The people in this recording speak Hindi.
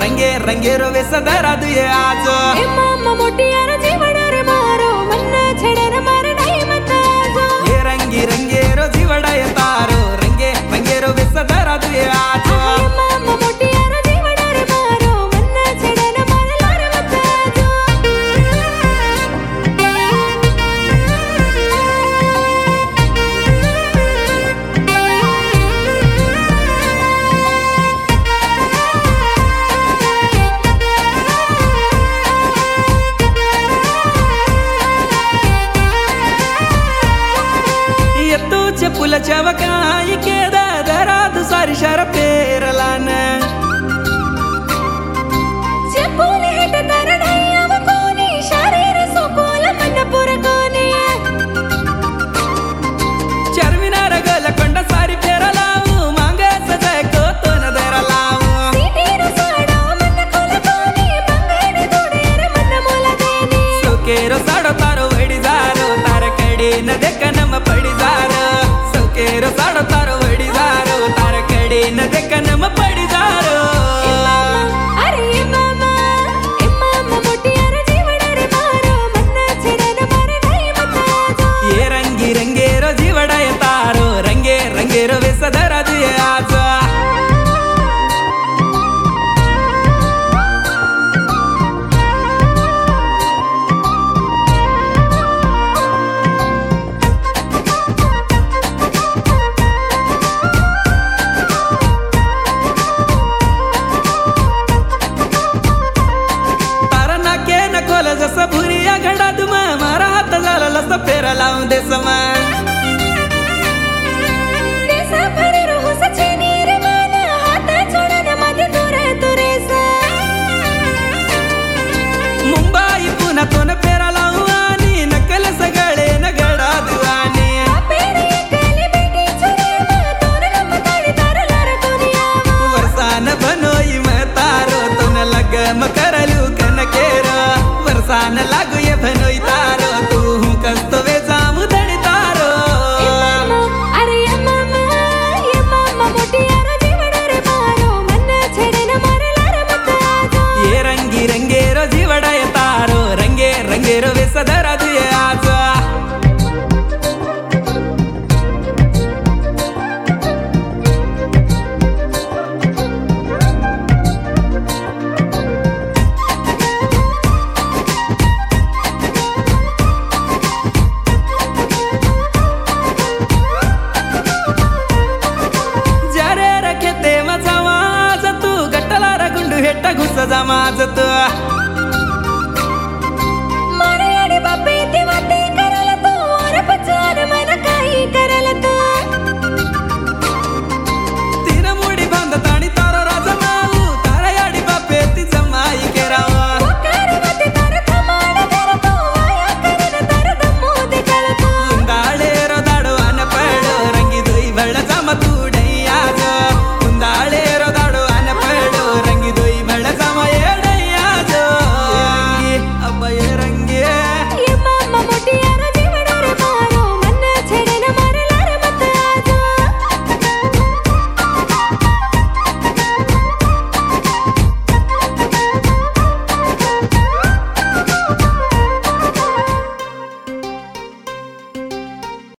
रंगे रंगे रो वे सदरा दुए आज मामा मोटियार जीवड़ रे मारो मन छड़न मार नहीं मत आजो ये रंगी रंगे रो जीवड़ा ये तारो रंगे रंगे रो वे सदरा दुए आज मामा मोटियार जीवड़ रे मारो मन छड़न मार लार मत आजो पुल चवकाई के दरा दुसारी शर पेरलान चपुल हेट तरडैया कोनी शरीर सोकोल मन पुर कोनी चरविनार गल कंड सारी पेरलाऊ मांग सजाय को तो न दरलाऊ सीटीर साडो मन खोल कोनी बंगड़ दुडेर मन मोला देनी सोकेरो साडो तारो वडी जारो तार कडी न देखन म पडी जारो केरो साडो तारो वडी जारो तार कडी न देखन म पडी जारो अरे मामा मोटियार जीवड़ रे मारो मन छड़न मार नहीं मत आजो ये रंगी रंगे रो जीवड़ा ये तारो रंगे रंगे रो वे सदरा दुए आज जस भुरिया घडा दुमा मारा हात झाला लस फेरा लावून दे समा देसा भरे रोह सचे नीर माना हात छोडन मध्ये तुरे सा मुंबई पुन्हा तोन फेरा लावू आणि नकल सगळे न घडा दुआनी पेरी कली बेटी छुरे मा तोन गम ताडी तार लार कोनिया वर्षान बनोई म तारो तोन लगम करलू कन केरा वर्षान लागू ये बनोई तारो तू कस्तो वे जामू धडी तारो अरे मामा मोटियार जीवड़ रे मारो मन छड़न मार लार मत आजो ये रंगी रंगे रो जीवड़ा ये तारो रंगे रंगे रो वे सदरा